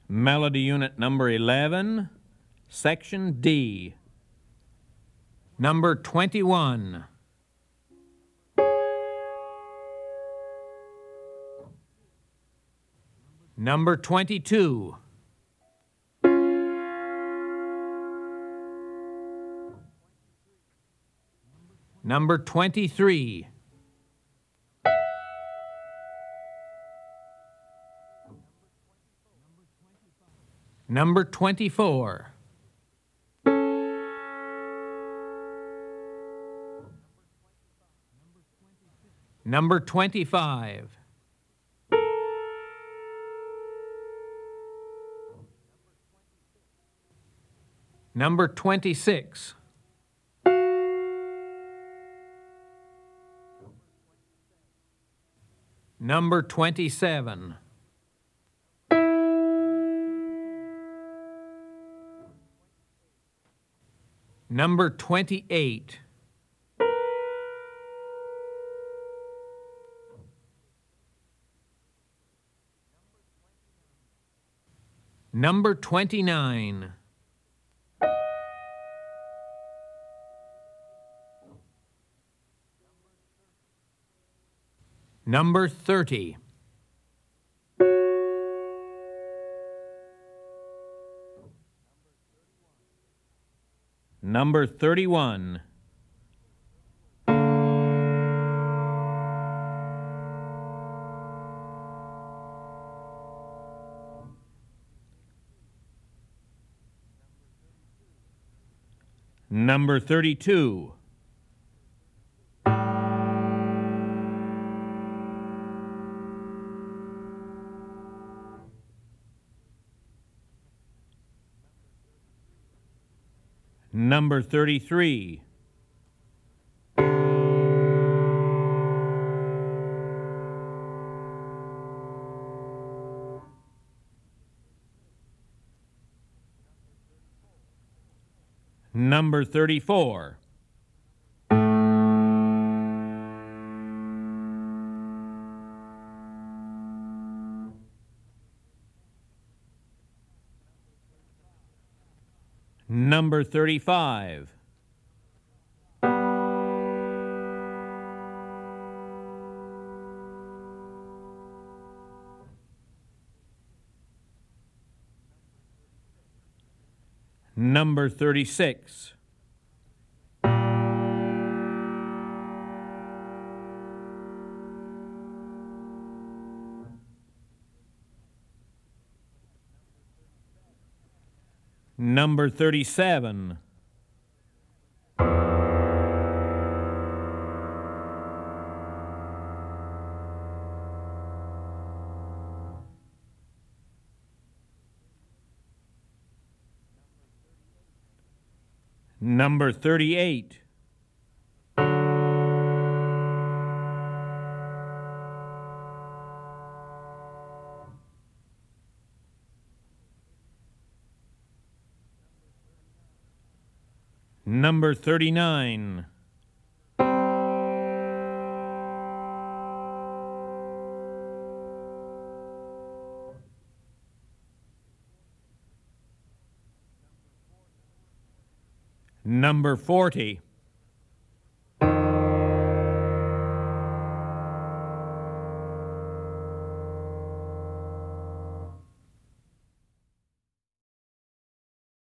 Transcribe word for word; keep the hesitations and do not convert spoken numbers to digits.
Melody Unit Number eleven, Section D. Number twenty-one. Number twenty-two. Number twenty-three. Number twenty-four. Number twenty-five. Number twenty-six. Number twenty-seven. Number twenty-eight. Number twenty-nine. Number thirty. Number thirty-one. Number thirty-two. Number thirty-three. Number thirty-four. Number thirty-five. Number thirty-six. Number thirty-seven. Number thirty-eight. Number thirty-nine. Number forty.